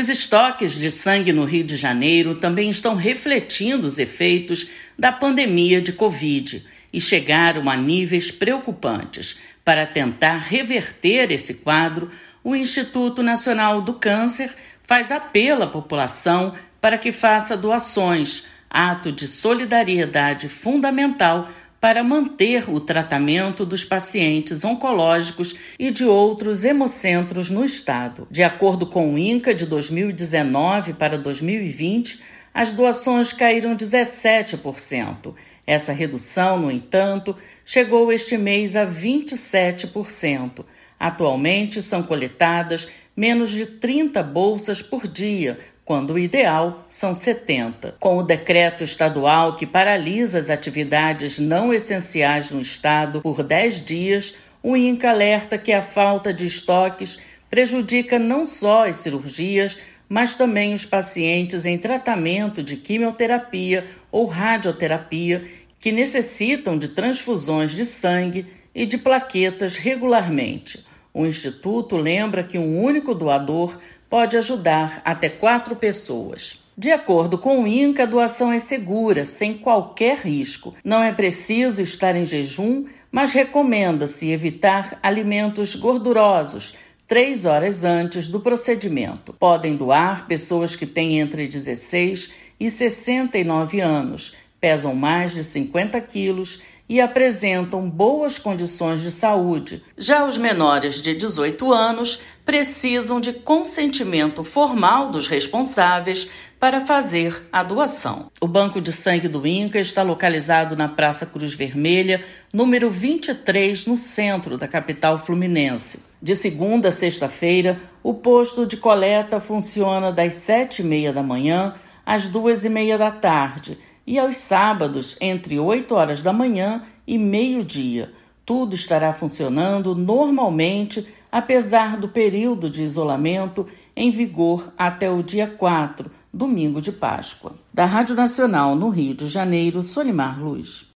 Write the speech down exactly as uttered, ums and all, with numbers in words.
Os estoques de sangue no Rio de Janeiro também estão refletindo os efeitos da pandemia de Covid e chegaram a níveis preocupantes. Para tentar reverter esse quadro, o Instituto Nacional do Câncer faz apelo à população para que faça doações, ato de solidariedade fundamental para manter o tratamento dos pacientes oncológicos e de outros hemocentros no estado. De acordo com o INCA, de dois mil e dezenove para dois mil e vinte, as doações caíram dezessete por cento. Essa redução, no entanto, chegou este mês a vinte e sete por cento. Atualmente são coletadas menos de trinta bolsas por dia, quando o ideal são setenta. Com o decreto estadual que paralisa as atividades não essenciais no estado por dez dias, o INCA alerta que a falta de estoques prejudica não só as cirurgias, mas também os pacientes em tratamento de quimioterapia ou radioterapia que necessitam de transfusões de sangue e de plaquetas regularmente. O Instituto lembra que um único doador pode ajudar até quatro pessoas. De acordo com o INCA, a doação é segura, sem qualquer risco. Não é preciso estar em jejum, mas recomenda-se evitar alimentos gordurosos três horas antes do procedimento. Podem doar pessoas que têm entre dezesseis e sessenta e nove anos, pesam mais de cinquenta quilos e apresentam boas condições de saúde. Já os menores de dezoito anos precisam de consentimento formal dos responsáveis para fazer a doação. O Banco de Sangue do INCA está localizado na Praça Cruz Vermelha, número vinte e três, no centro da capital fluminense. De segunda a sexta-feira, o posto de coleta funciona das sete e meia da manhã às duas e meia da tarde e aos sábados entre oito horas da manhã e meio-dia. Tudo estará funcionando normalmente, apesar do período de isolamento em vigor até o dia quatro, domingo de Páscoa. Da Rádio Nacional no Rio de Janeiro, Solimar Luz.